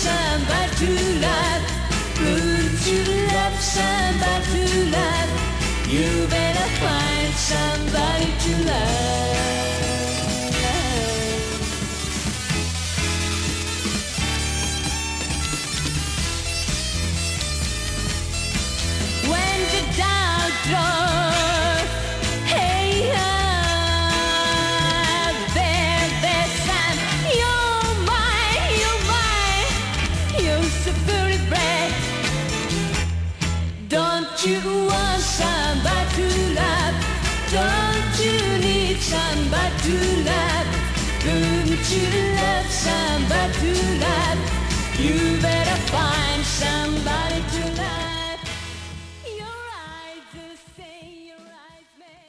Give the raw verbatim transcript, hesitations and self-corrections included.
somebody to love. Would you love somebody to love? You better find somebody to love. When the doubt draws, hey, ah, there, there's time. You're mine, you're mine, you're so very bright. Don't you want somebody to love? Don't you need somebody to love? Wouldn't you